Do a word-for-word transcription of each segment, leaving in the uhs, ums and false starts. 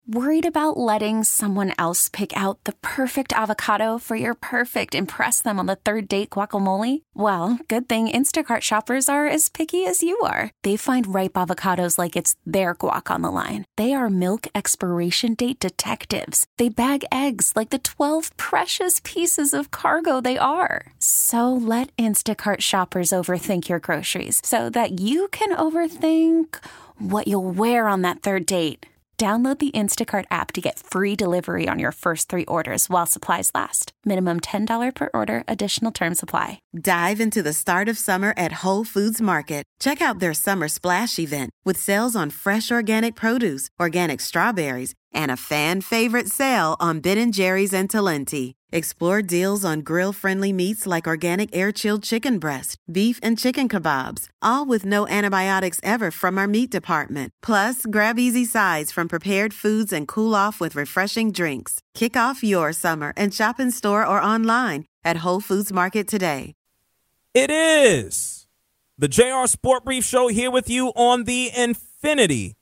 Worried about letting someone else pick out the perfect avocado for your perfect impress them on the third date guacamole? Well, good thing Instacart shoppers are as picky as you are. They find ripe avocados like it's their guac on the line. They are milk expiration date detectives. They bag eggs like the twelve precious pieces of cargo they are. So let Instacart shoppers overthink your groceries so that you can overthink what you'll wear on that third date. Download the Instacart app to get free delivery on your first three orders while supplies last. Minimum ten dollars per order. Additional terms apply. Dive into the start of summer at Whole Foods Market. Check out their Summer Splash event with sales on fresh organic produce, organic strawberries, and a fan-favorite sale on Ben and Jerry's and Talenti. Explore deals on grill-friendly meats like organic air-chilled chicken breast, beef and chicken kebabs, all with no antibiotics ever from our meat department. Plus, grab easy sides from prepared foods and cool off with refreshing drinks. Kick off your summer and shop in store or online at Whole Foods Market today. It is the J R Sport Brief Show here with you on the Infinity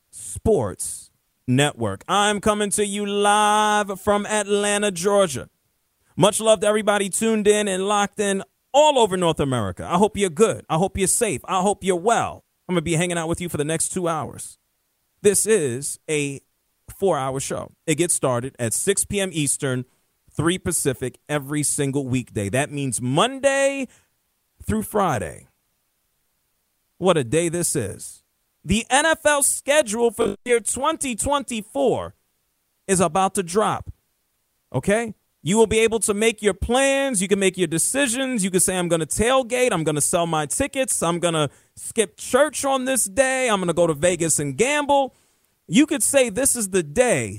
Sports Network. I'm coming to you live from Atlanta, Georgia. Much love to everybody tuned in and locked in all over North America. I hope you're good. I hope you're safe. I hope you're well. I'm going to be hanging out with you for the next two hours. This is a four-hour show. It gets started at six p.m. Eastern, three Pacific every single weekday. That means Monday through Friday. What a day this is. The N F L schedule for the year twenty twenty-four is about to drop. Okay? You will be able to make your plans. You can make your decisions. You can say, I'm going to tailgate. I'm going to sell my tickets. I'm going to skip church on this day. I'm going to go to Vegas and gamble. You could say this is the day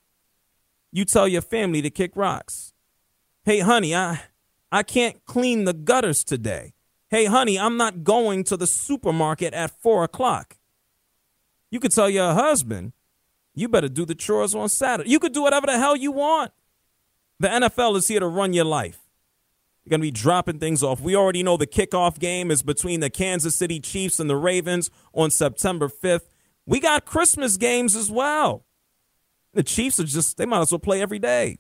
you tell your family to kick rocks. Hey, honey, I, I can't clean the gutters today. Hey, honey, I'm not going to the supermarket at four o'clock. You could tell your husband, you better do the chores on Saturday. You could do whatever the hell you want. The N F L is here to run your life. You're going to be dropping things off. We already know the kickoff game is between the Kansas City Chiefs and the Ravens on September fifth. We got Christmas games as well. The Chiefs are just, they might as well play every day.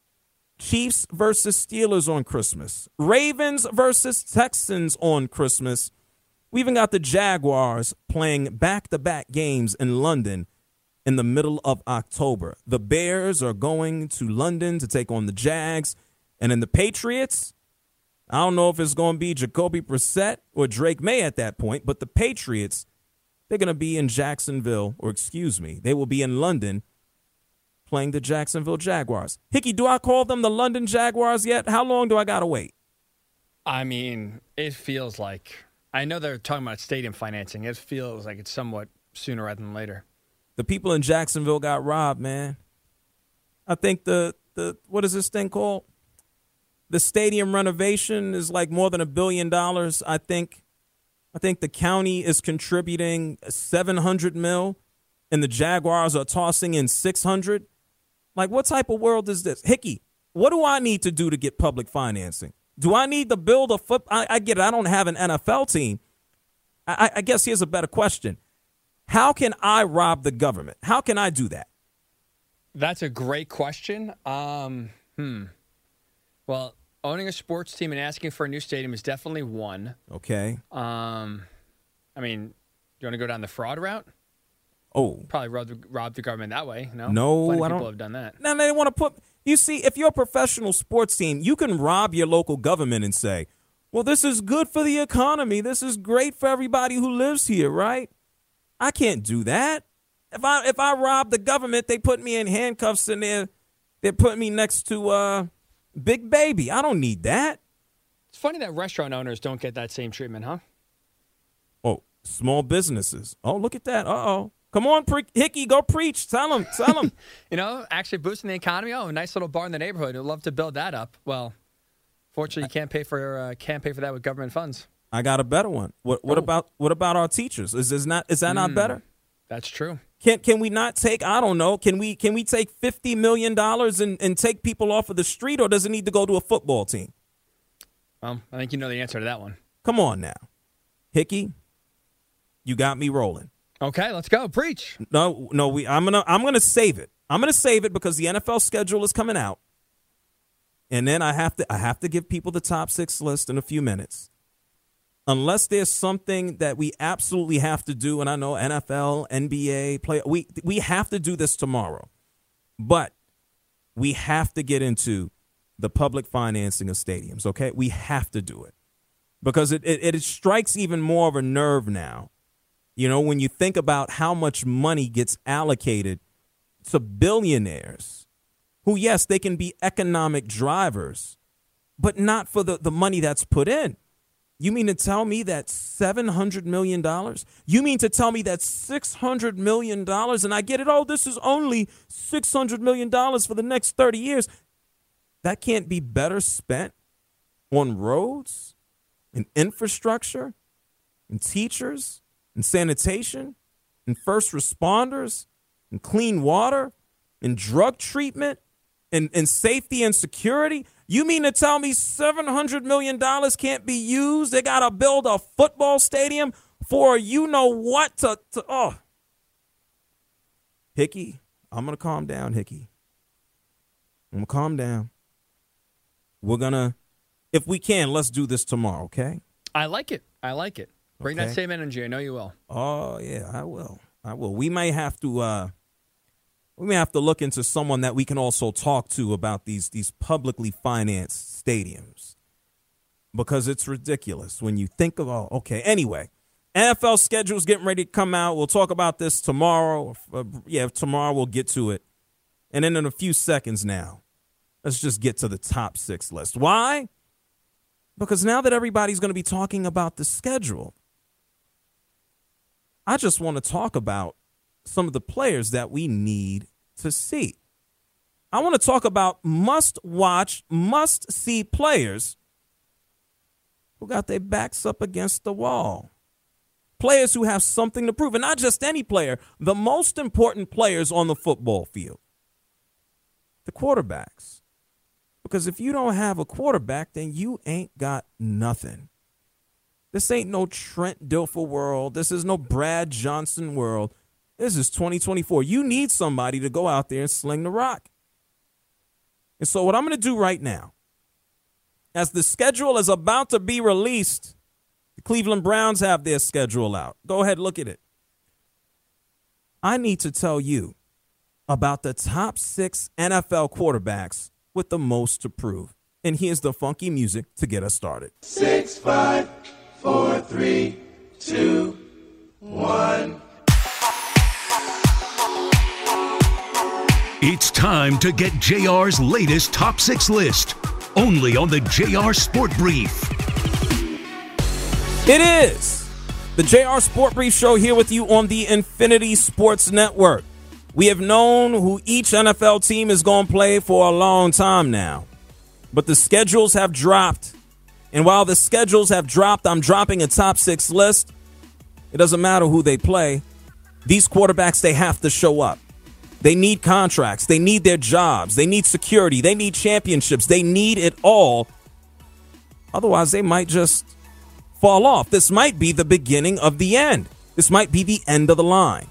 Chiefs versus Steelers on Christmas. Ravens versus Texans on Christmas. We even got the Jaguars playing back-to-back games in London in the middle of October. The Bears are going to London to take on the Jags. And then the Patriots, I don't know if it's going to be Jacoby Brissett or Drake May at that point, but the Patriots, they're going to be in Jacksonville, or excuse me, they will be in London playing the Jacksonville Jaguars. Hickey, do I call them the London Jaguars yet? How long do I got to wait? I mean, it feels like, I know they're talking about stadium financing. It feels like it's somewhat sooner rather than later. The people in Jacksonville got robbed, man. I think the, the what is this thing called? The stadium renovation is like more than a billion dollars. I think I think the county is contributing seven hundred mil and the Jaguars are tossing in six hundred. Like, what type of world is this? Hickey, what do I need to do to get public financing? Do I need to build a foot? I, I get it. I don't have an N F L team. I, I guess here's a better question. How can I rob the government? How can I do that? That's a great question. Um, hmm. Well, owning a sports team and asking for a new stadium is definitely one. Okay. Um, I mean, do you want to go down the fraud route? Oh. Probably rob the, rob the government that way. No, no Plenty I of don't. people have done that. No, they want to put. You see, if you're a professional sports team, you can rob your local government and say, well, this is good for the economy. This is great for everybody who lives here, right? I can't do that. If I if I rob the government, they put me in handcuffs and they're, they're putting me next to uh, Big Baby. I don't need that. It's funny that restaurant owners don't get that same treatment, huh? Oh, small businesses. Oh, look at that. Uh-oh. Come on, pre- Hickey, go preach. Tell them. Tell them. You know, actually boosting the economy. Oh, a nice little bar in the neighborhood. I'd love to build that up. Well, fortunately, you can't pay for uh, can't pay for that with government funds. I got a better one. What what oh. about what about our teachers? Is is not is that mm, not better? That's true. Can can we not take, I don't know, can we can we take fifty million dollars and, and take people off of the street, or does it need to go to a football team? Well, I think you know the answer to that one. Come on now. Hickey, you got me rolling. Okay, let's go. Preach. No, no, we I'm gonna I'm gonna save it. I'm going to save it because the N F L schedule is coming out. And then I have to I have to give people the top six list in a few minutes. Unless there's something that we absolutely have to do, and I know N F L, N B A, play, we we have to do this tomorrow. But we have to get into the public financing of stadiums, okay? We have to do it. Because it, it, it strikes even more of a nerve now. You know, when you think about how much money gets allocated to billionaires who, yes, they can be economic drivers, but not for the, the money that's put in. You mean to tell me that seven hundred million dollars? You mean to tell me that six hundred million dollars? And I get it, oh, this is only six hundred million dollars for the next thirty years. That can't be better spent on roads and infrastructure and teachers and sanitation and first responders and clean water and drug treatment and, and safety and security. You mean to tell me seven hundred million dollars can't be used? They got to build a football stadium for you know what to, to oh. Hickey, I'm going to calm down, Hickey. I'm going to calm down. We're going to, if we can, let's do this tomorrow, okay? I like it. I like it. Bring okay. that same energy. I know you will. Oh, yeah, I will. I will. We may have to uh, we may have to look into someone that we can also talk to about these these publicly financed stadiums, because it's ridiculous when you think of, oh, okay. Anyway, N F L schedule's getting ready to come out. We'll talk about this tomorrow. Uh, yeah, tomorrow we'll get to it. And then in a few seconds now, let's just get to the top six list. Why? Because now that everybody's going to be talking about the schedule, I just want to talk about some of the players that we need to see. I want to talk about must-watch, must-see players who got their backs up against the wall. Players who have something to prove, and not just any player, the most important players on the football field, the quarterbacks. Because if you don't have a quarterback, then you ain't got nothing. This ain't no Trent Dilfer world. This is no Brad Johnson world. This is twenty twenty-four. You need somebody to go out there and sling the rock. And so what I'm going to do right now, as the schedule is about to be released, the Cleveland Browns have their schedule out. Go ahead, look at it. I need to tell you about the top six N F L quarterbacks with the most to prove. And here's the funky music to get us started. Six, five, four, three, two, one. It's time to get J R's latest top six list, only on the J R Sport Brief. It is the J R Sport Brief show here with you on the Infinity Sports Network. We have known who each N F L team is going to play for a long time now, but the schedules have dropped. And while the schedules have dropped, I'm dropping a top six list. It doesn't matter who they play. These quarterbacks, they have to show up. They need contracts. They need their jobs. They need security. They need championships. They need it all. Otherwise, they might just fall off. This might be the beginning of the end. This might be the end of the line.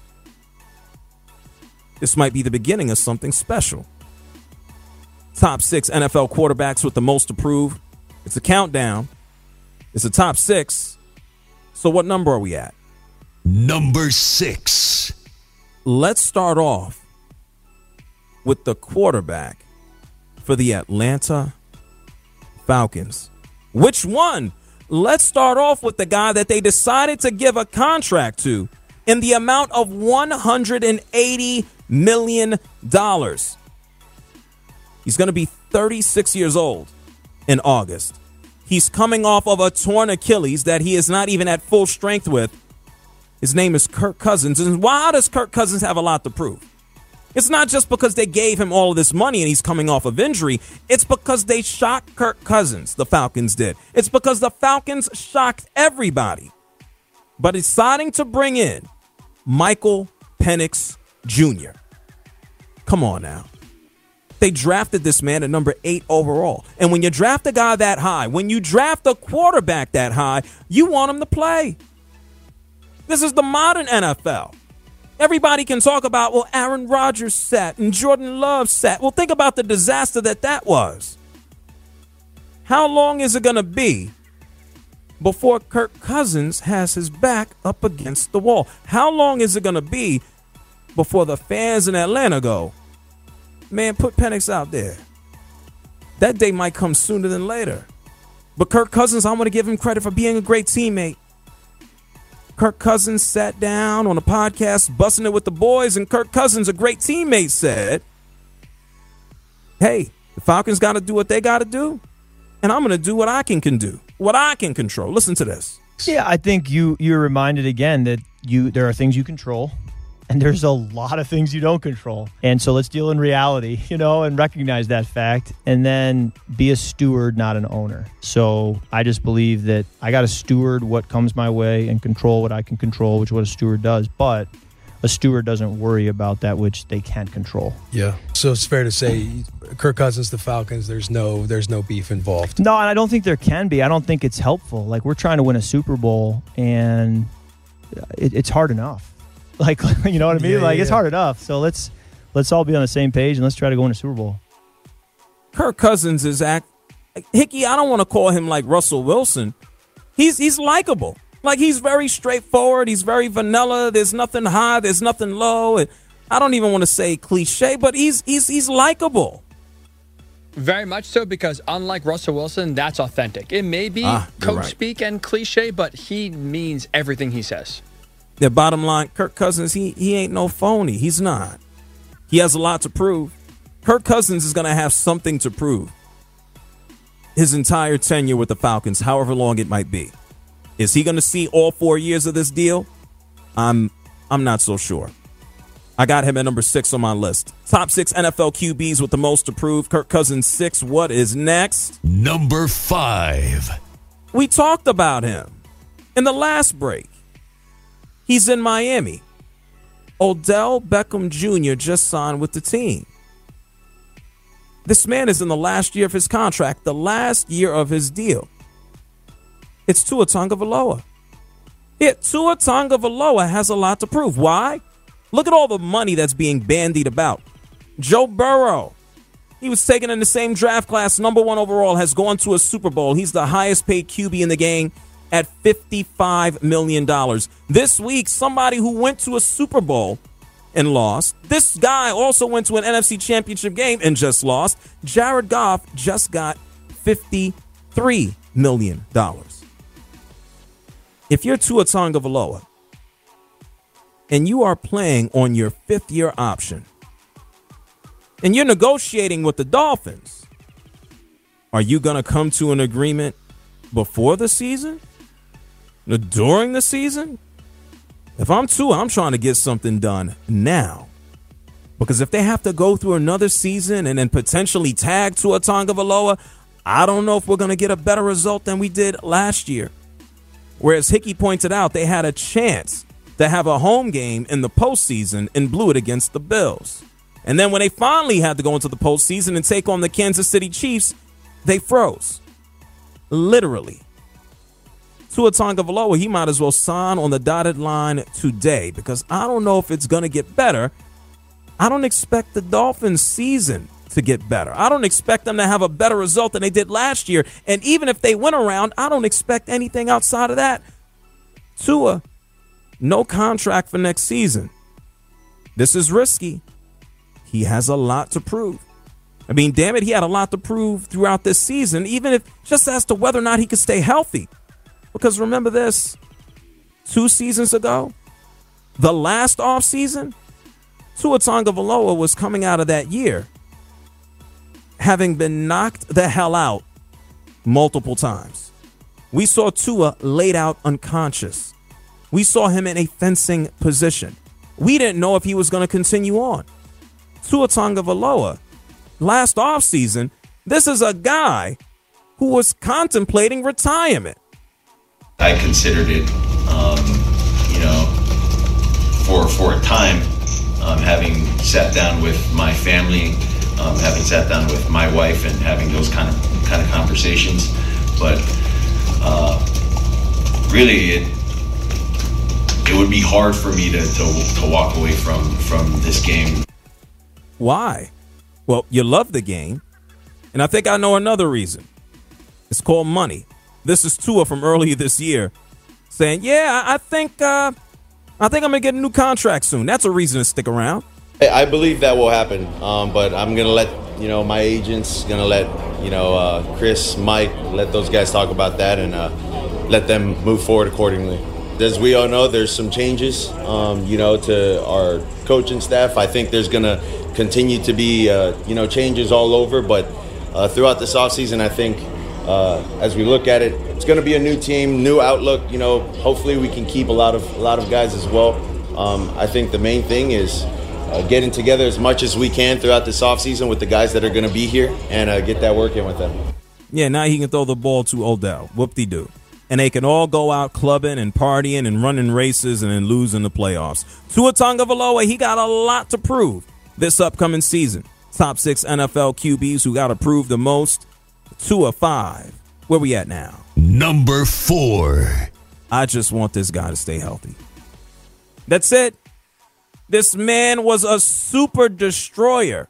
This might be the beginning of something special. Top six N F L quarterbacks with the most to prove. It's a countdown. It's a top six. So what number are we at? Number six. Let's start off with the quarterback for the Atlanta Falcons. Which one? Let's start off with the guy that they decided to give a contract to in the amount of one hundred eighty million dollars. He's going to be thirty-six years old in August. He's coming off of a torn Achilles that he is not even at full strength with. His name is Kirk Cousins. And why does Kirk Cousins have a lot to prove? It's not just because they gave him all of this money and he's coming off of injury. It's because they shocked Kirk Cousins, the Falcons did. It's because the Falcons shocked everybody by deciding to bring in Michael Penix Junior Come on now. They drafted this man at number eight overall. And when you draft a guy that high, when you draft a quarterback that high, you want him to play. This is the modern N F L. Everybody can talk about, well, Aaron Rodgers sat and Jordan Love sat. Well, think about the disaster that that was. How long is it going to be before Kirk Cousins has his back up against the wall? How long is it going to be before the fans in Atlanta go, man, put Penix out there? That day might come sooner than later. But Kirk Cousins, I want to give him credit for being a great teammate. Kirk Cousins sat down on a podcast, busting it with the boys, and Kirk Cousins, a great teammate, said, hey, the Falcons got to do what they got to do, and I'm going to do what I can, can do, what I can control. Listen to this. Yeah, I think you, you're reminded again that you there are things you control, and there's a lot of things you don't control. And so let's deal in reality, you know, and recognize that fact, and then be a steward, not an owner. So I just believe that I got to steward what comes my way and control what I can control, which is what a steward does. But a steward doesn't worry about that which they can't control. Yeah. So it's fair to say Kirk Cousins, the Falcons, there's no there's no beef involved. No, and I don't think there can be. I don't think it's helpful. Like, we're trying to win a Super Bowl, and it, it's hard enough. Like, you know what I mean? Yeah, like, yeah. it's hard enough. So let's let's all be on the same page, and let's try to go win a Super Bowl. Kirk Cousins is act Hickey. I don't want to call him like Russell Wilson. He's he's likable. Like, he's very straightforward. He's very vanilla. There's nothing high. There's nothing low. And I don't even want to say cliche, but he's he's he's likable. Very much so, because unlike Russell Wilson, that's authentic. It may be Ah, you're coach right. speak and cliche, but he means everything he says. The bottom line, Kirk Cousins, he he ain't no phony. He's not. He has a lot to prove. Kirk Cousins is going to have something to prove his entire tenure with the Falcons, however long it might be. Is he going to see all four years of this deal? I'm I'm not so sure. I got him at number six on my list. Top six N F L Q Bs with the most to prove. Kirk Cousins six. What is next? Number five. We talked about him in the last break. He's in Miami. Odell Beckham Junior just signed with the team. This man is in the last year of his contract, the last year of his deal. It's Tua Tagovailoa. Yeah, Tua Tagovailoa has a lot to prove. Why? Look at all the money that's being bandied about. Joe Burrow, he was taken in the same draft class, number one overall, has gone to a Super Bowl. He's the highest paid Q B in the game at fifty-five million dollars. This week, somebody who went to a Super Bowl and lost. This guy also went to an N F C Championship game and just lost. Jared Goff just got fifty-three million dollars. If you're Tua Tagovailoa and you are playing on your fifth year option and you're negotiating with the Dolphins, are you going to come to an agreement before the season? During the season? If I'm Tua, I'm trying to get something done now. Because if they have to go through another season and then potentially tag Tua Tagovailoa, I don't know if we're going to get a better result than we did last year. Whereas Hickey pointed out, they had a chance to have a home game in the postseason and blew it against the Bills. And then when they finally had to go into the postseason and take on the Kansas City Chiefs, they froze. Literally. Tua Tagovailoa, he might as well sign on the dotted line today, because I don't know if it's going to get better. I don't expect the Dolphins' season to get better. I don't expect them to have a better result than they did last year. And even if they win around, I don't expect anything outside of that. Tua, no contract for next season. This is risky. He has a lot to prove. I mean, damn it, he had a lot to prove throughout this season, even if just as to whether or not he could stay healthy. Because remember this, two seasons ago, the last offseason, Tua Tagovailoa was coming out of that year having been knocked the hell out multiple times. We saw Tua laid out unconscious. We saw him in a fencing position. We didn't know if he was going to continue on. Tua Tagovailoa, last offseason, this is a guy who was contemplating retirement. I considered it, um, you know, for for a time, um, having sat down with my family, um, having sat down with my wife, and having those kind of kind of conversations. But uh, really, it it would be hard for me to, to, to walk away from, from this game. Why? Well, you love the game, and I think I know another reason. It's called money. This is Tua from earlier this year saying, yeah, I think uh, I think I'm going to get a new contract soon. That's a reason to stick around. I believe that will happen, um, but I'm going to let, you know, my agents, going to let, you know, uh, Chris, Mike, let those guys talk about that and uh, let them move forward accordingly. As we all know, there's some changes, um, you know, to our coaching staff. I think there's going to continue to be, uh, you know, changes all over, but uh, throughout this offseason, I think uh, as we look at it, it's going to be a new team, new outlook. You know, hopefully we can keep a lot of a lot of guys as well. Um, I think the main thing is uh, getting together as much as we can throughout this offseason with the guys that are going to be here and uh, get that work in with them. Yeah, now he can throw the ball to Odell. Whoop-de-doo. And they can all go out clubbing and partying and running races and then lose in the playoffs. Tua Tagovailoa, he got a lot to prove this upcoming season. Top six N F L Q Bs who got to prove the most. Tua five. Where we at now? Number four. I just want this guy to stay healthy. That's it. This man was a super destroyer.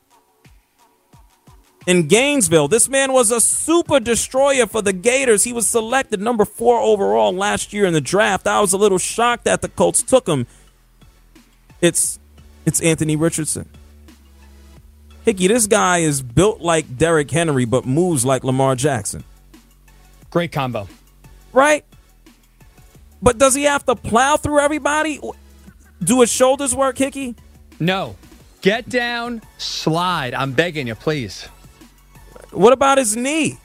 In Gainesville, this man was a super destroyer for the Gators. He was selected number four overall last year in the draft. I was a little shocked that the Colts took him. It's it's Anthony Richardson. Hickey, this guy is built like Derrick Henry, but moves like Lamar Jackson. Great combo. Right? But does he have to plow through everybody? Do his shoulders work, Hickey? No. Get down, slide. I'm begging you, please. What about his knee?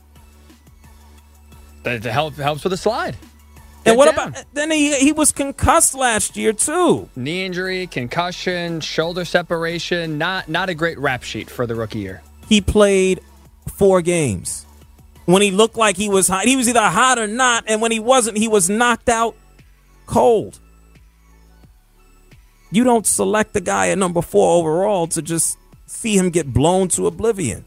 That help, helps with the slide. Get and what down. about then he he was concussed last year too. Knee injury, concussion, shoulder separation. Not not a great rap sheet for the rookie year. He played four games. When he looked like he was hot, he was either hot or not, and when he wasn't, he was knocked out cold. You don't select the guy at number four overall to just see him get blown to oblivion.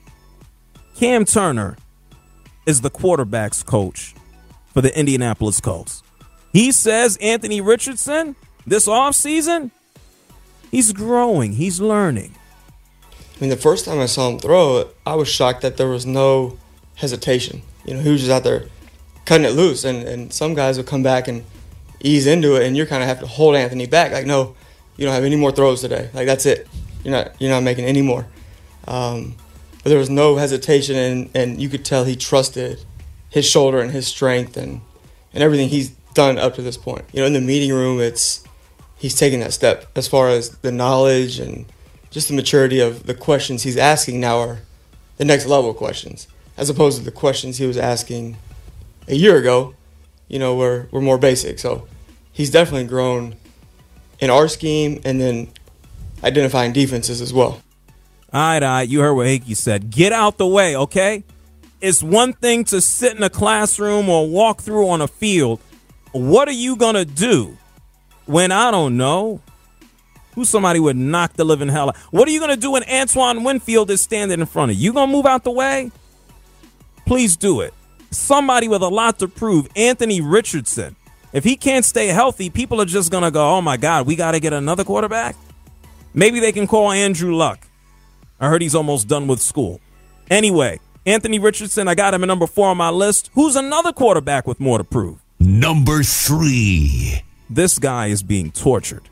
Cam Turner is the quarterback's coach for the Indianapolis Colts. He says Anthony Richardson, this offseason, he's growing. He's learning. I mean, the first time I saw him throw, I was shocked that there was no hesitation. You know, he was just out there cutting it loose. And, and some guys will come back and ease into it, and you're kind of have to hold Anthony back. Like, no, you don't have any more throws today. Like, that's it. You're not you're not making any more. Um, but there was no hesitation, and, and you could tell he trusted his shoulder and his strength and, and everything he's done up to this point. You know, in the meeting room, it's he's taking that step as far as the knowledge and just the maturity of the questions he's asking now are the next level questions, as opposed to the questions he was asking a year ago, you know, were, were more basic. So he's definitely grown in our scheme and then identifying defenses as well. All right, all right. You heard what Hickey said. Get out the way, okay? It's one thing to sit in a classroom or walk through on a field. What are you going to do when, I don't know, who somebody would knock the living hell out? What are you going to do when Antoine Winfield is standing in front of you? You going to move out the way? Please do it. Somebody with a lot to prove, Anthony Richardson. If he can't stay healthy, people are just going to go, oh, my God, we got to get another quarterback? Maybe they can call Andrew Luck. I heard he's almost done with school. Anyway, Anthony Richardson, I got him at number four on my list. Who's another quarterback with more to prove? Number three. This guy is being tortured.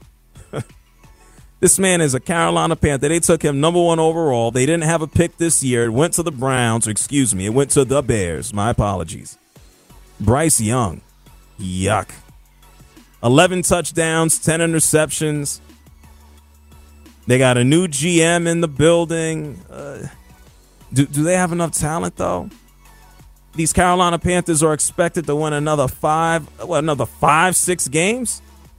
This man is a Carolina Panther. They took him number one overall. They didn't have a pick this year. It went to the Browns. Or excuse me, it went to the Bears. My apologies. Bryce Young. Yuck. eleven touchdowns, ten interceptions. They got a new G M in the building. Uh, do, do they have enough talent, though? These Carolina Panthers are expected to win another five, what, another five, six games?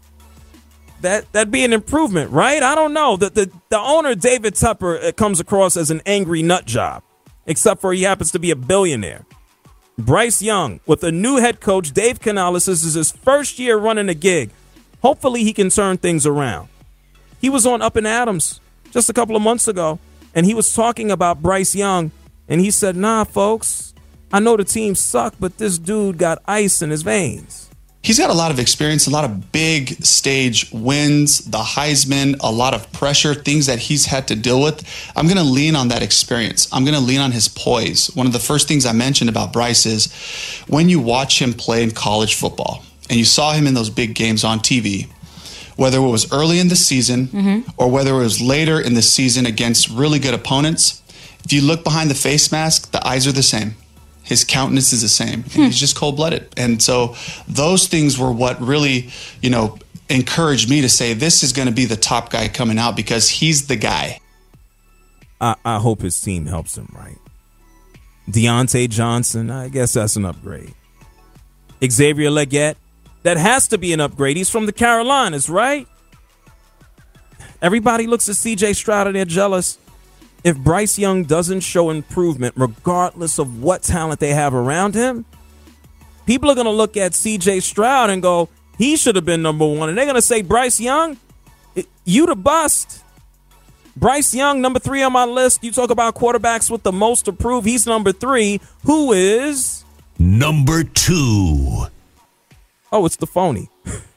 That, that'd be an improvement, right? I don't know. The, the, the owner, David Tepper, comes across as an angry nut job, except for he happens to be a billionaire. Bryce Young, with a new head coach, Dave Canales, this is his first year running a gig. Hopefully he can turn things around. He was on Up and Adams just a couple of months ago, and he was talking about Bryce Young, and he said, nah, folks, I know the team sucked, but this dude got ice in his veins. he's got a lot of experience, a lot of big stage wins, the Heisman, a lot of pressure, things that he's had to deal with. I'm going to lean on that experience. I'm going to lean on his poise. One of the first things I mentioned about Bryce is when you watch him play in college football and you saw him in those big games on T V, whether it was early in the season mm-hmm. or whether it was later in the season against really good opponents, if you look behind the face mask, the eyes are the same. His countenance is the same. And he's just cold-blooded. And so those things were what really, you know, encouraged me to say this is going to be the top guy coming out because he's the guy. I, I hope his team helps him, right? Deontay Johnson, I guess that's an upgrade. Xavier Legette, that has to be an upgrade. He's from the Carolinas, right? Everybody looks at C J Stroud and they're jealous. If Bryce Young doesn't show improvement, regardless of what talent they have around him, people are going to look at C J Stroud and go, he should have been number one. And they're going to say, Bryce Young, you the bust. Bryce Young, number three on my list. You talk about quarterbacks with the most to prove. He's number three. Who is? Number two. Oh, it's the phony.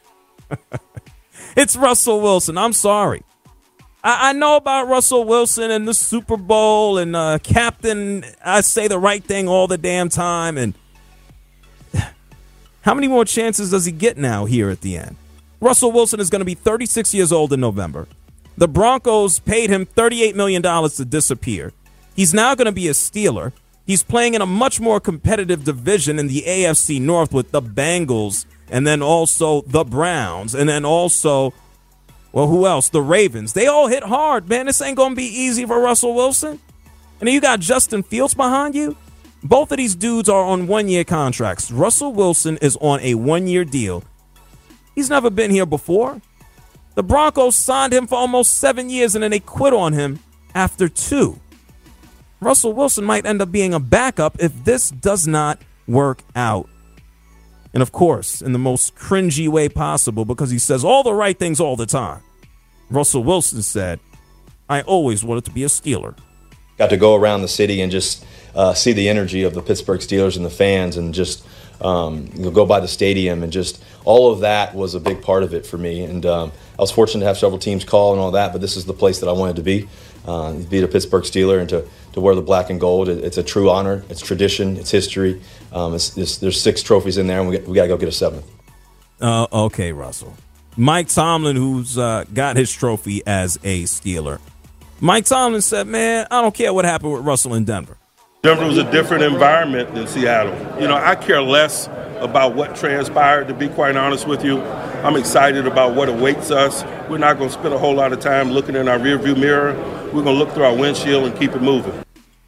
It's Russell Wilson. I'm sorry. I know about Russell Wilson and the Super Bowl and uh, Captain, I say the right thing all the damn time. And how many more chances does he get now here at the end? Russell Wilson is going to be thirty-six years old in November. The Broncos paid him thirty-eight million dollars to disappear. He's now going to be a Steeler. He's playing in a much more competitive division in the A F C North with the Bengals and then also the Browns and then also... Well, who else? The Ravens. They all hit hard, man. This ain't going to be easy for Russell Wilson. And then you got Justin Fields behind you. Both of these dudes are on one-year contracts. Russell Wilson is on a one-year deal. He's never been here before. The Broncos signed him for almost seven years, and then they quit on him after two. Russell Wilson might end up being a backup if this does not work out. And, of course, in the most cringy way possible because he says all the right things all the time. Russell Wilson said, I always wanted to be a Steeler. Got to go around the city and just uh, see the energy of the Pittsburgh Steelers and the fans and just um, you know, go by the stadium and just all of that was a big part of it for me. And um, I was fortunate to have several teams call and all that, but this is the place that I wanted to be, uh, to be a Pittsburgh Steeler and to, to wear the black and gold. It, it's a true honor. It's tradition. It's history. Um, it's, it's, there's six trophies in there, and we, we got to go get a seventh. Uh, okay, Russell. Mike Tomlin, who's uh, got his trophy as a Steeler. Mike Tomlin said, man, I don't care what happened with Russell in Denver. Denver was a different environment than Seattle. You know, I care less about what transpired, to be quite honest with you. I'm excited about what awaits us. We're not going to spend a whole lot of time looking in our rearview mirror. We're going to look through our windshield and keep it moving.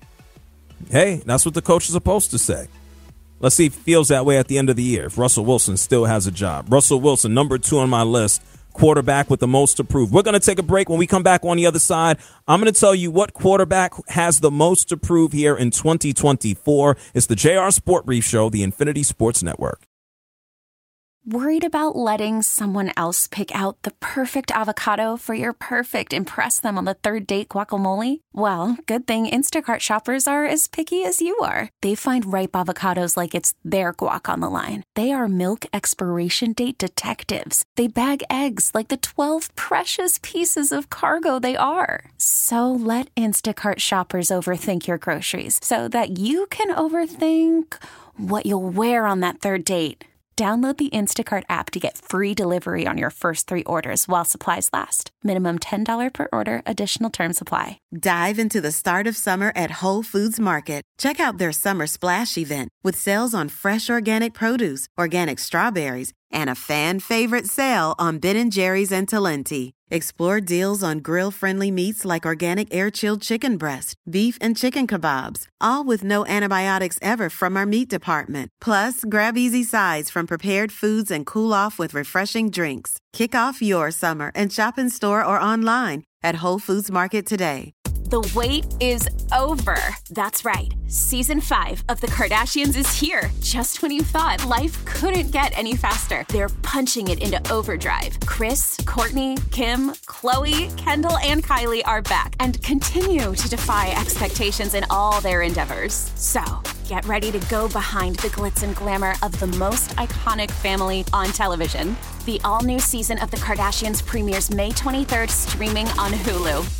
Hey, that's what the coach is supposed to say. Let's see if he feels that way at the end of the year, if Russell Wilson still has a job. Russell Wilson, number two on my list, quarterback with the most to prove. We're going to take a break. When we come back on the other side, I'm going to tell you what quarterback has the most to prove here in twenty twenty-four. It's the J R Sport Brief Show, the Infinity Sports Network. Worried about letting someone else pick out the perfect avocado for your perfect impress them on the third date guacamole? Well, good thing Instacart shoppers are as picky as you are. They find ripe avocados like it's their guac on the line. They are milk expiration date detectives. They bag eggs like the twelve precious pieces of cargo they are. So let Instacart shoppers overthink your groceries so that you can overthink what you'll wear on that third date. Download the Instacart app to get free delivery on your first three orders while supplies last. Minimum ten dollars per order. Additional terms apply. Dive into the start of summer at Whole Foods Market. Check out their Summer Splash event with sales on fresh organic produce, organic strawberries, and a fan-favorite sale on Ben and Jerry's and Talenti. Explore deals on grill-friendly meats like organic air-chilled chicken breast, beef and chicken kebabs, all with no antibiotics ever from our meat department. Plus, grab easy sides from prepared foods and cool off with refreshing drinks. Kick off your summer and shop in store or online at Whole Foods Market today. The wait is over. That's right. Season five of The Kardashians is here. Just when you thought life couldn't get any faster, they're punching it into overdrive. Kris, Kourtney, Kim, Khloe, Kendall, and Kylie are back and continue to defy expectations in all their endeavors. So, get ready to go behind the glitz and glamour of the most iconic family on television. The all-new season of The Kardashians premieres May twenty-third, streaming on Hulu.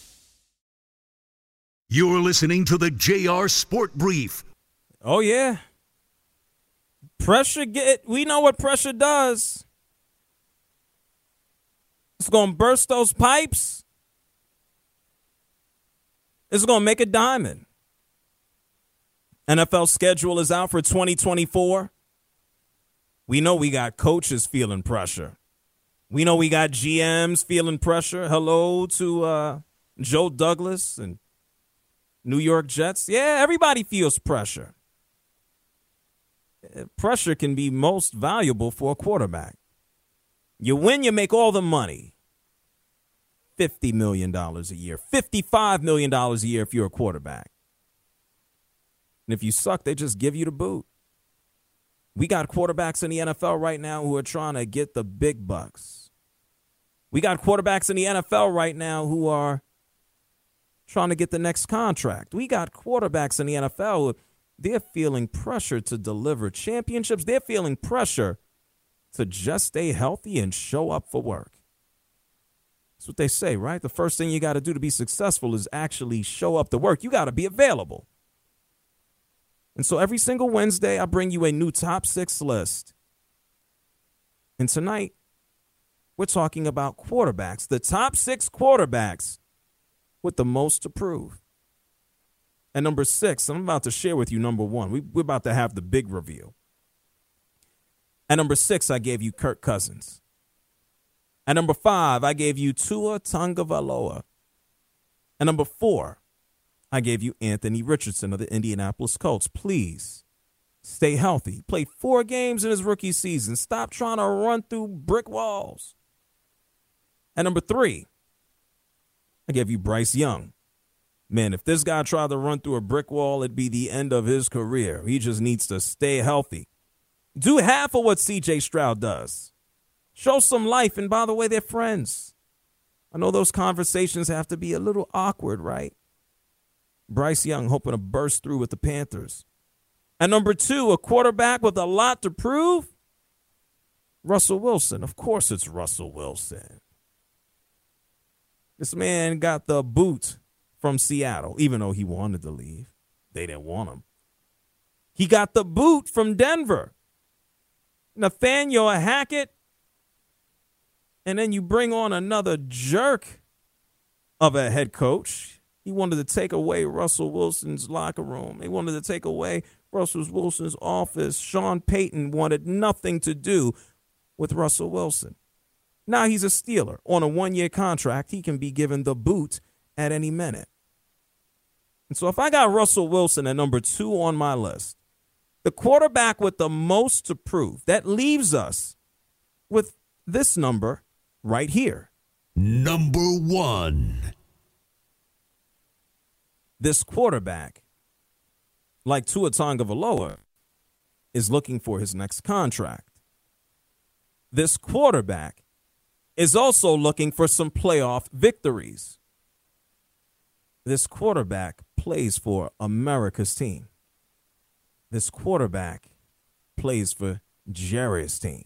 You're listening to the J R Sport Brief. Oh, yeah. Pressure, get. we know what pressure does. It's going to burst those pipes. It's going to make a diamond. N F L schedule is out for twenty twenty-four. We know we got coaches feeling pressure. We know we got G Ms feeling pressure. Hello to uh, Joe Douglas and New York Jets. Yeah, everybody feels pressure. Pressure can be most valuable for a quarterback. You win, you make all the money. fifty million dollars a year, fifty-five million dollars a year if you're a quarterback. And if you suck, they just give you the boot. We got quarterbacks in the N F L right now who are trying to get the big bucks. We got quarterbacks in the N F L right now who are trying to get the next contract. We got quarterbacks in the N F L who they're feeling pressure to deliver championships. They're feeling pressure to just stay healthy and show up for work. That's what they say, right? The first thing you got to do to be successful is actually show up to work. You got to be available. And so every single Wednesday, I bring you a new top six list. And tonight, we're talking about quarterbacks, the top six quarterbacks with the most to prove. And number six, I'm about to share with you number one. We, we're about to have the big reveal. At number six, I gave you Kirk Cousins. At number five, I gave you Tua Tagovailoa. At number four, I gave you Anthony Richardson of the Indianapolis Colts. Please stay healthy. He played four games in his rookie season. Stop trying to run through brick walls. At number three, I gave you Bryce Young. Man, if this guy tried to run through a brick wall, it'd be the end of his career. He just needs to stay healthy. Do half of what C J Stroud does. Show some life. And by the way, they're friends. I know those conversations have to be a little awkward, right? Bryce Young hoping to burst through with the Panthers. And number two, a quarterback with a lot to prove, Russell Wilson. Of course it's Russell Wilson. This man got the boot from Seattle, even though he wanted to leave. They didn't want him. He got the boot from Denver. Nathaniel Hackett. And then you bring on another jerk of a head coach. He wanted to take away Russell Wilson's locker room. He wanted to take away Russell Wilson's office. Sean Payton wanted nothing to do with Russell Wilson. Now he's a Steeler. On a one-year contract, he can be given the boot at any minute. And so if I got Russell Wilson at number two on my list, the quarterback with the most to prove, that leaves us with this number right here. Number one. This quarterback, like Tua Tagovailoa, is looking for his next contract. This quarterback is also looking for some playoff victories. This quarterback plays for America's team. This quarterback plays for Jerry's team.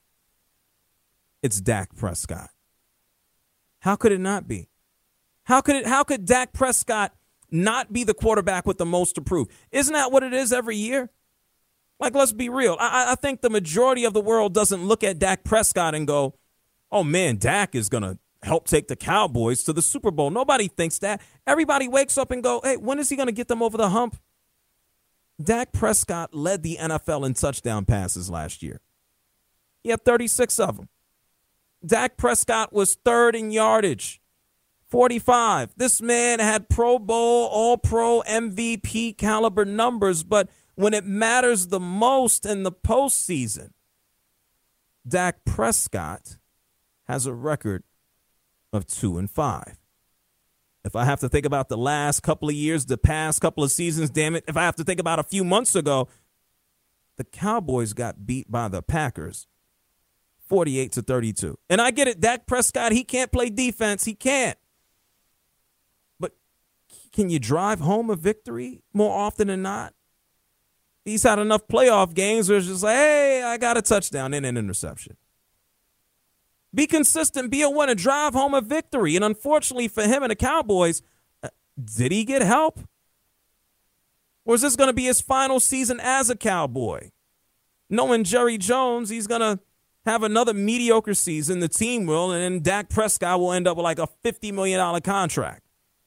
It's Dak Prescott. How could it not be? How could it? How could Dak Prescott not be the quarterback with the most to prove? Isn't that what it is every year? Like, let's be real. I, I think the majority of the world doesn't look at Dak Prescott and go, oh, man, Dak is going to help take the Cowboys to the Super Bowl. Nobody thinks that. Everybody wakes up and go, hey, when is he going to get them over the hump? Dak Prescott led the N F L in touchdown passes last year. He had thirty-six of them. Dak Prescott was third in yardage, forty-five. This man had Pro Bowl, All-Pro, M V P caliber numbers, but when it matters the most in the postseason, Dak Prescott has a record of two and five. If I have to think about the last couple of years, the past couple of seasons, damn it, if I have to think about a few months ago, the Cowboys got beat by the Packers forty-eight to thirty-two. And I get it, Dak Prescott, he can't play defense. He can't. But can you drive home a victory more often than not? He's had enough playoff games where it's just like, hey, I got a touchdown and an interception. Be consistent, be a winner, drive home a victory. And unfortunately for him and the Cowboys, uh, did he get help? Or is this going to be his final season as a Cowboy? Knowing Jerry Jones, he's going to have another mediocre season, the team will, and then Dak Prescott will end up with like a fifty million dollars contract.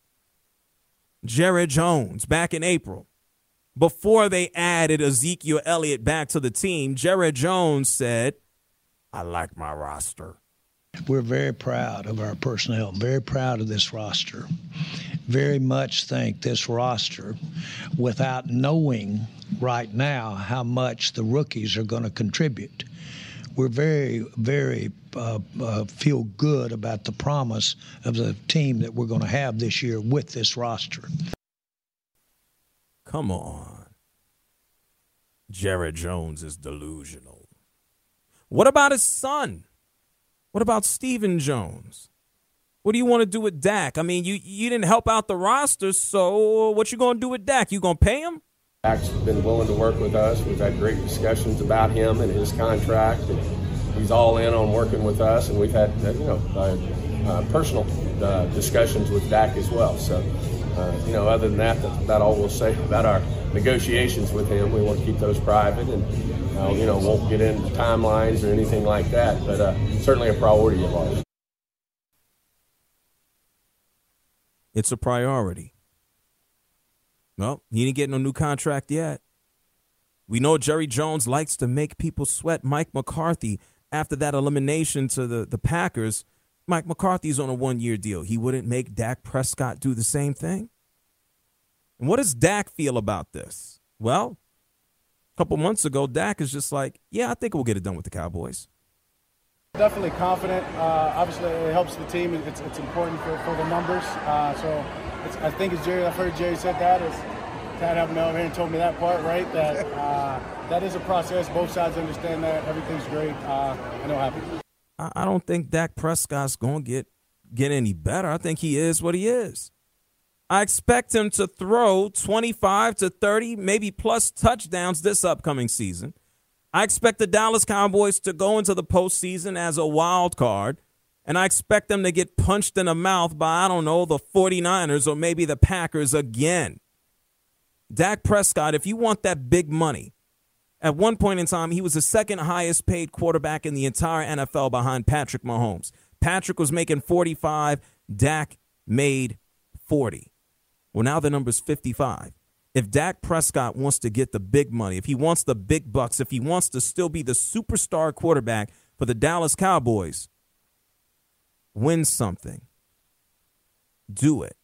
Jerry Jones, back in April, before they added Ezekiel Elliott back to the team, Jerry Jones said, I like my roster. We're very proud of our personnel, very proud of this roster. Very much think this roster, without knowing right now how much the rookies are going to contribute, we're very, very uh, uh, feel good about the promise of the team that we're going to have this year with this roster. Come on. Jared Jones is delusional. What about his son? What about Stephen Jones? What do you want to do with Dak? I mean, you, you didn't help out the roster, so what you going to do with Dak? You going to pay him? Dak's been willing to work with us. We've had great discussions about him and his contract. And he's all in on working with us, and we've had uh, you know uh, uh, personal uh, discussions with Dak as well. So, uh, you know, other than that, that's about all we'll say about our negotiations with him. We want to keep those private, and uh, you know, won't get into timelines or anything like that. But uh, certainly a priority of ours. It's a priority. Well, he didn't get no new contract yet. We know Jerry Jones likes to make people sweat. Mike McCarthy, after that elimination to the, the Packers, Mike McCarthy's on a one-year deal. He wouldn't make Dak Prescott do the same thing? And what does Dak feel about this? Well, a couple months ago, Dak is just like, yeah, I think we'll get it done with the Cowboys. Definitely confident. Uh, obviously, it helps the team. It's, it's important for, for the numbers. Uh, so it's, I think it's Jerry. I've heard Jerry said that. Is Tad happened over here and told me that part, right? That uh, that is a process. Both sides understand that. Everything's great. Uh, I know happy. I, I don't think Dak Prescott's going to get get any better. I think he is what he is. I expect him to throw twenty-five to thirty, maybe plus touchdowns this upcoming season. I expect the Dallas Cowboys to go into the postseason as a wild card, and I expect them to get punched in the mouth by, I don't know, the 49ers or maybe the Packers again. Dak Prescott, if you want that big money, at one point in time, he was the second highest paid quarterback in the entire N F L behind Patrick Mahomes. Patrick was making forty-five, Dak made forty. Well, now the number's fifty-five. If Dak Prescott wants to get the big money, if he wants the big bucks, if he wants to still be the superstar quarterback for the Dallas Cowboys, win something. Do it.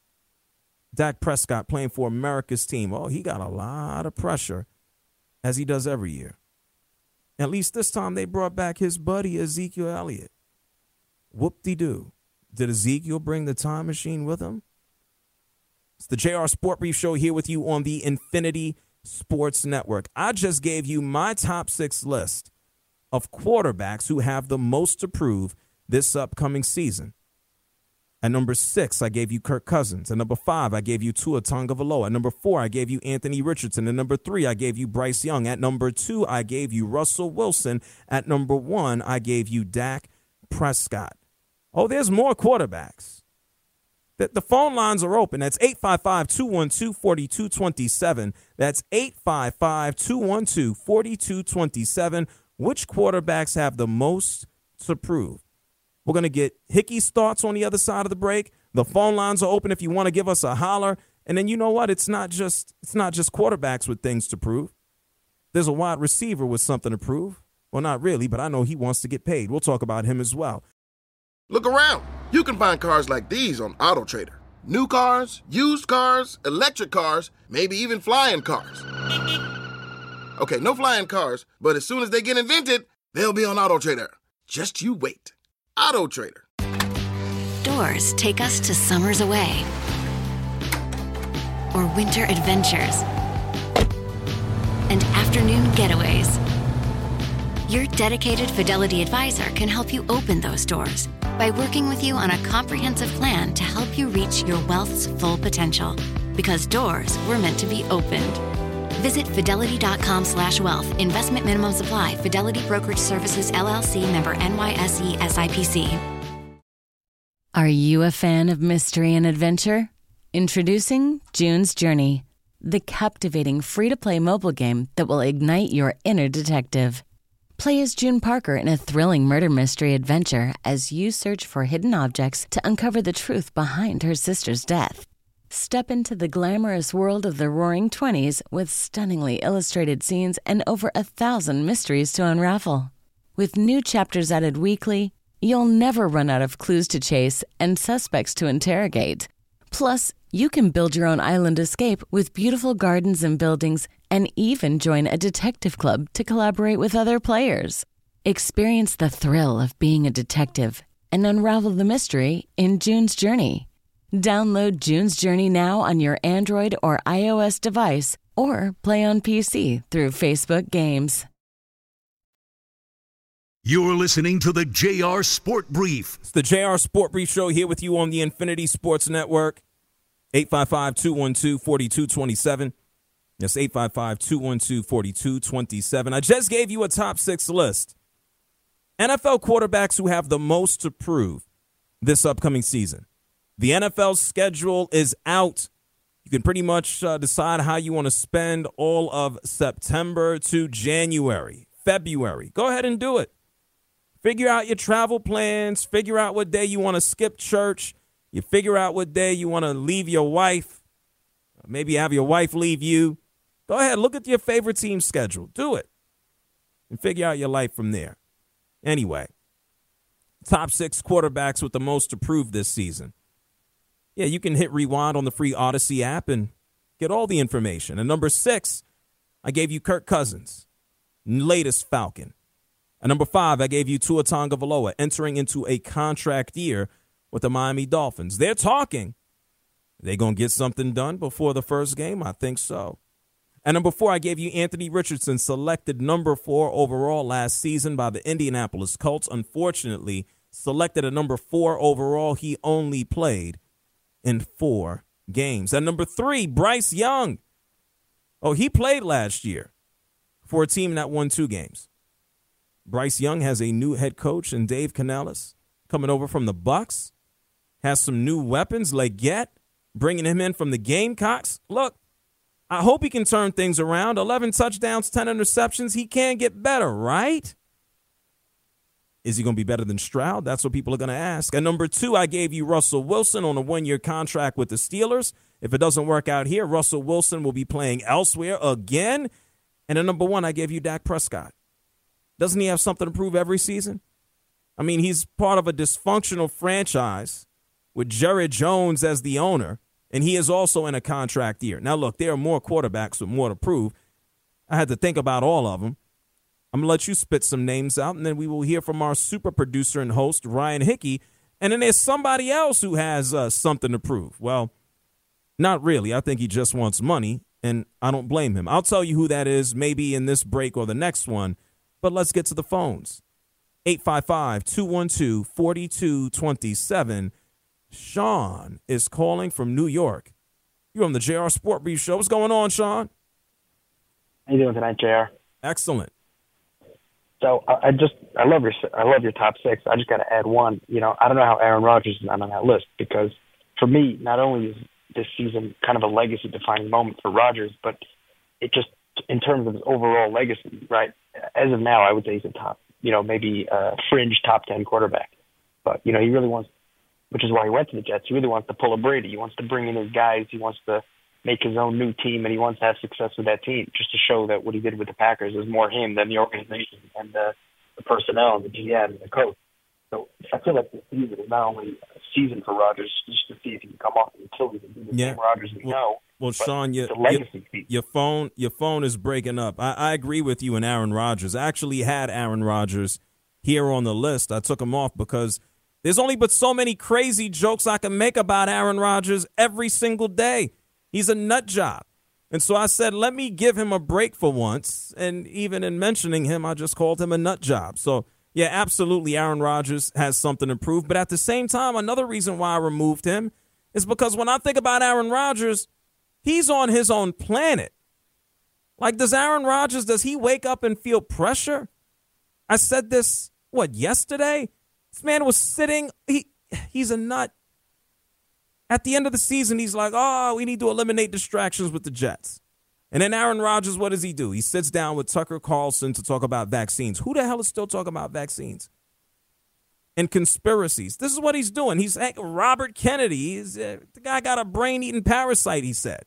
Dak Prescott playing for America's team. Oh, he got a lot of pressure, as he does every year. At least this time they brought back his buddy Ezekiel Elliott. Whoop-de-doo. Did Ezekiel bring the time machine with him? It's the J R Sport Brief Show here with you on the Infinity Sports Network. I just gave you my top six list of quarterbacks who have the most to prove this upcoming season. At number six, I gave you Kirk Cousins. At number five, I gave you Tua Tagovailoa. At number four, I gave you Anthony Richardson. At number three, I gave you Bryce Young. At number two, I gave you Russell Wilson. At number one, I gave you Dak Prescott. Oh, there's more quarterbacks. The, the phone lines are open. That's eight five five, two one two, four two two seven. That's eight five five, two one two, four two two seven. Which quarterbacks have the most to prove? We're going to get Hickey's thoughts on the other side of the break. The phone lines are open if you want to give us a holler. And then you know what? It's not just it's not just quarterbacks with things to prove. There's a wide receiver with something to prove. Well, not really, but I know he wants to get paid. We'll talk about him as well. Look around. You can find cars like these on AutoTrader. New cars, used cars, electric cars, maybe even flying cars. Okay, no flying cars, but as soon as they get invented, they'll be on AutoTrader. Just you wait. AutoTrader. Doors take us to summers away or winter adventures and afternoon getaways. Your dedicated Fidelity advisor can help you open those doors by working with you on a comprehensive plan to help you reach your wealth's full potential. Because doors were meant to be opened. Visit fidelity.com slash wealth. Investment minimum supply. Fidelity Brokerage Services, L L C, member N Y S E S I P C. Are you a fan of mystery and adventure? Introducing June's Journey, the captivating free-to-play mobile game that will ignite your inner detective. Play as June Parker in a thrilling murder mystery adventure as you search for hidden objects to uncover the truth behind her sister's death. Step into the glamorous world of the Roaring Twenties with stunningly illustrated scenes and over a thousand mysteries to unravel. With new chapters added weekly, you'll never run out of clues to chase and suspects to interrogate. Plus, you can build your own island escape with beautiful gardens and buildings and even join a detective club to collaborate with other players. Experience the thrill of being a detective and unravel the mystery in June's Journey. Download June's Journey now on your Android or iOS device or play on P C through Facebook Games. You're listening to the J R Sport Brief. It's the J R Sport Brief Show here with you on the Infinity Sports Network. eight five five, two one two, four two two seven. That's eight five five, two one two, four two two seven. I just gave you a top six list. N F L quarterbacks who have the most to prove this upcoming season. The N F L schedule is out. You can pretty much uh, decide how you want to spend all of September to January, February. Go ahead and do it. Figure out your travel plans. Figure out what day you want to skip church. You figure out what day you want to leave your wife. Maybe have your wife leave you. Go ahead, look at your favorite team's schedule. Do it. And figure out your life from there. Anyway, top six quarterbacks with the most to prove this season. Yeah, you can hit rewind on the free Odyssey app and get all the information. And number six, I gave you Kirk Cousins, latest Falcon. At number five, I gave you Tua Tagovailoa entering into a contract year with the Miami Dolphins. They're talking. They going to get something done before the first game? I think so. At number four, I gave you Anthony Richardson, selected number four overall last season by the Indianapolis Colts. Unfortunately, selected at number four overall, he only played in four games. At number three, Bryce Young. Oh, he played last year for a team that won two games. Bryce Young has a new head coach in Dave Canales coming over from the Bucs. Has some new weapons, Leggett, bringing him in from the Gamecocks. Look, I hope he can turn things around. eleven touchdowns, ten interceptions. He can get better, right? Is he going to be better than Stroud? That's what people are going to ask. At number two, I gave you Russell Wilson on a one-year contract with the Steelers. If it doesn't work out here, Russell Wilson will be playing elsewhere again. And at number one, I gave you Dak Prescott. Doesn't he have something to prove every season? I mean, he's part of a dysfunctional franchise with Jerry Jones as the owner, and he is also in a contract year. Now, look, there are more quarterbacks with more to prove. I had to think about all of them. I'm going to let you spit some names out, and then we will hear from our super producer and host, Ryan Hickey. And then there's somebody else who has uh, something to prove. Well, not really. I think he just wants money, and I don't blame him. I'll tell you who that is maybe in this break or the next one, but let's get to the phones. eight five five, two one two, four two two seven. Sean is calling from New York. You're on the J R Sport Brief Show. What's going on, Sean? How you doing tonight, J R? Excellent. So I, I just I love your I love your top six. I just got to add one. You know, I don't know how Aaron Rodgers is not on that list because for me, not only is this season kind of a legacy-defining moment for Rodgers, but it just in terms of his overall legacy, right? As of now, I would say he's a top, you know, maybe a fringe top ten quarterback. But you know, he really wants, which is why he went to the Jets. He really wants to pull a Brady. He wants to bring in his guys. He wants to make his own new team, and he wants to have success with that team, just to show that what he did with the Packers is more him than the organization and the, the personnel and the G M and the coach. So I feel like this season is not only a season for Rodgers just to see if he can come off the utilities and do the Yeah. same Rodgers we Well, know. Well, but Sean, your, the legacy your, your phone your phone is breaking up. I, I agree with you and Aaron Rodgers. I actually had Aaron Rodgers here on the list. I took him off because There's only but so many crazy jokes I can make about Aaron Rodgers every single day. He's a nut job. And so I said, let me give him a break for once. And even in mentioning him, I just called him a nut job. So, yeah, absolutely, Aaron Rodgers has something to prove. But at the same time, another reason why I removed him is because when I think about Aaron Rodgers, he's on his own planet. Like, does Aaron Rodgers, does he wake up and feel pressure? I said this, what, yesterday? This man was sitting, he he's a nut. At the end of the season, he's like, oh, we need to eliminate distractions with the Jets. And then Aaron Rodgers, what does he do? He sits down with Tucker Carlson to talk about vaccines. Who the hell is still talking about vaccines? And conspiracies. This is what he's doing. He's Robert Kennedy. He's, uh, the guy got a brain-eating parasite, he said.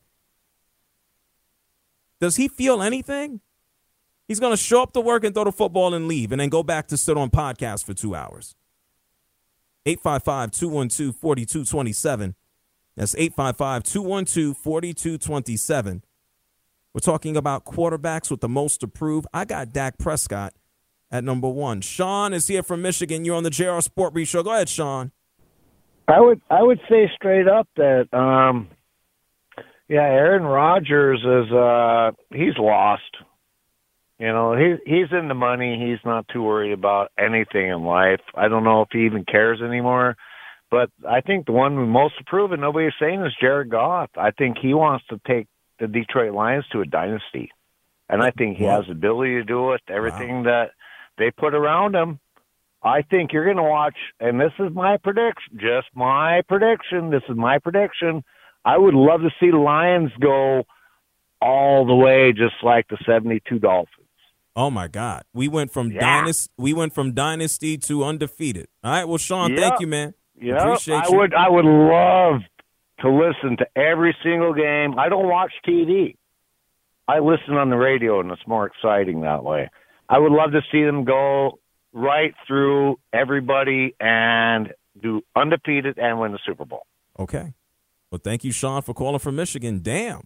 Does he feel anything? He's going to show up to work and throw the football and leave and then go back to sit on podcast for two hours. eight five five, two one two, four two two seven. That's eight five five, two one two, four two two seven. We're talking about quarterbacks with the most to prove. I got Dak Prescott at number one. Sean is here from Michigan. You're on the J R Sport Brief Show. Go ahead, Sean. I would I would say straight up that, um, yeah, Aaron Rodgers is uh, he's lost. You know, he, he's in the money. He's not too worried about anything in life. I don't know if he even cares anymore. But I think the one who most to prove, and nobody's saying, is Jared Goff. I think he wants to take the Detroit Lions to a dynasty. And I think he has the ability to do it. Everything wow. that they put around him, I think you're going to watch, and this is my prediction, just my prediction, this is my prediction. I would love to see the Lions go all the way just like the seventy-two Dolphins. Oh my God. We went from yeah. dynasty we went from dynasty to undefeated. All right, well, Sean, yep. thank you, man. Yeah, Appreciate I you. would I would love to listen to every single game. I don't watch T V. I listen on the radio, and it's more exciting that way. I would love to see them go right through everybody and do undefeated and win the Super Bowl. Okay. Well, thank you, Sean, for calling from Michigan. Damn.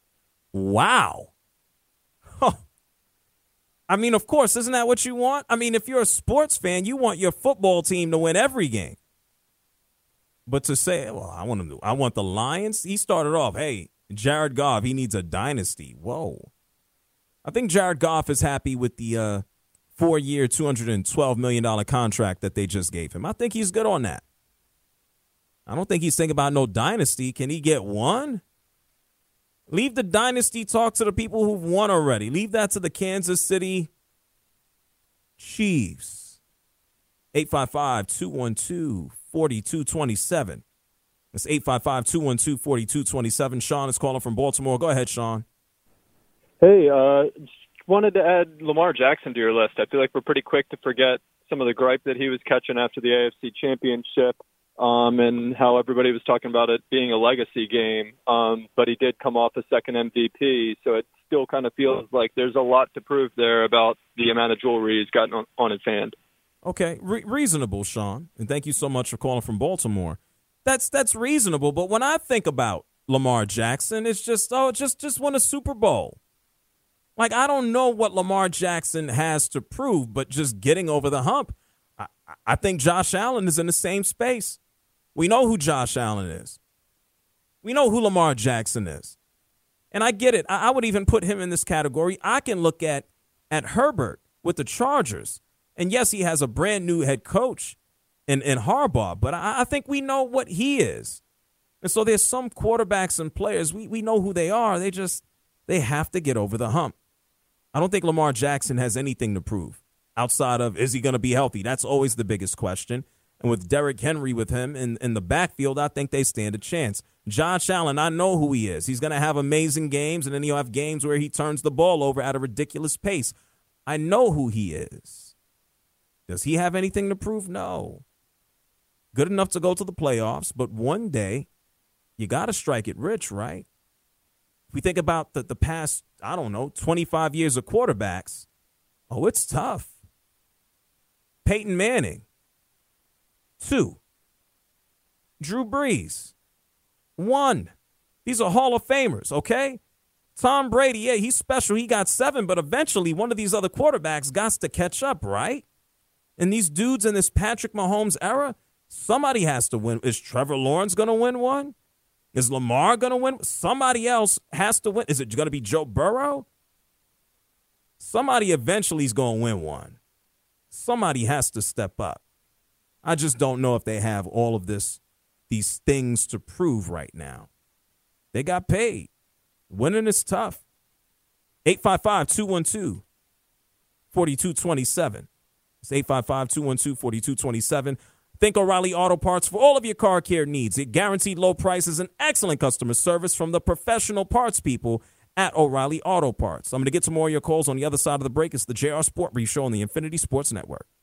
Wow. Huh. I mean, of course, isn't that what you want? I mean, if you're a sports fan, you want your football team to win every game. But to say, well, I want him to, I want the Lions. He started off, hey, Jared Goff, he needs a dynasty. Whoa. I think Jared Goff is happy with the uh, four-year, two hundred twelve million dollars contract that they just gave him. I think he's good on that. I don't think he's thinking about no dynasty. Can he get one? Leave the dynasty talk to the people who've won already. Leave that to the Kansas City Chiefs. eight five five, two one two, four two two seven. That's eight five five, two one two, four two two seven. Sean is calling from Baltimore. Go ahead, Sean. Hey, uh, just wanted to add Lamar Jackson to your list. I feel like we're pretty quick to forget some of the gripe that he was catching after the A F C Championship. Um, and how everybody was talking about it being a legacy game. Um, but he did come off a second M V P, so it still kind of feels like there's a lot to prove there about the amount of jewelry he's gotten on, on his hand. Okay, Re- reasonable, Sean. And thank you so much for calling from Baltimore. That's that's reasonable, but when I think about Lamar Jackson, it's just, oh, just, just win a Super Bowl. Like, I don't know what Lamar Jackson has to prove, but just getting over the hump. I, I think Josh Allen is in the same space. We know who Josh Allen is. We know who Lamar Jackson is. And I get it. I, I would even put him in this category. I can look at, at Herbert with the Chargers. And, yes, he has a brand-new head coach in, in Harbaugh, but I, I think we know what he is. And so there's some quarterbacks and players, we, we know who they are. They just, they have to get over the hump. I don't think Lamar Jackson has anything to prove outside of, is he going to be healthy? That's always the biggest question. And with Derrick Henry with him in, in the backfield, I think they stand a chance. Josh Allen, I know who he is. He's going to have amazing games, and then he'll have games where he turns the ball over at a ridiculous pace. I know who he is. Does he have anything to prove? No. Good enough to go to the playoffs, but one day you got to strike it rich, right? If we think about the, the past, I don't know, twenty-five years of quarterbacks, oh, it's tough. Peyton Manning. Two. Drew Brees. One. These are Hall of Famers, okay? Tom Brady, yeah, he's special. He got seven, but eventually one of these other quarterbacks got to catch up, right? And these dudes in this Patrick Mahomes era, Somebody has to win. Is Trevor Lawrence going to win one? Is Lamar going to win? Somebody else has to win. Is it going to be Joe Burrow? Somebody eventually is going to win one. Somebody has to step up. I just don't know if they have all of this, these things to prove right now. They got paid. Winning is tough. eight five five, two one two, four two two seven. It's eight five five, two one two, four two two seven. Think O'Reilly Auto Parts for all of your car care needs. It guaranteed low prices and excellent customer service from the professional parts people at O'Reilly Auto Parts. I'm going to get to more of your calls on the other side of the break. It's the J R Sport Brief Show on the Infinity Sports Network.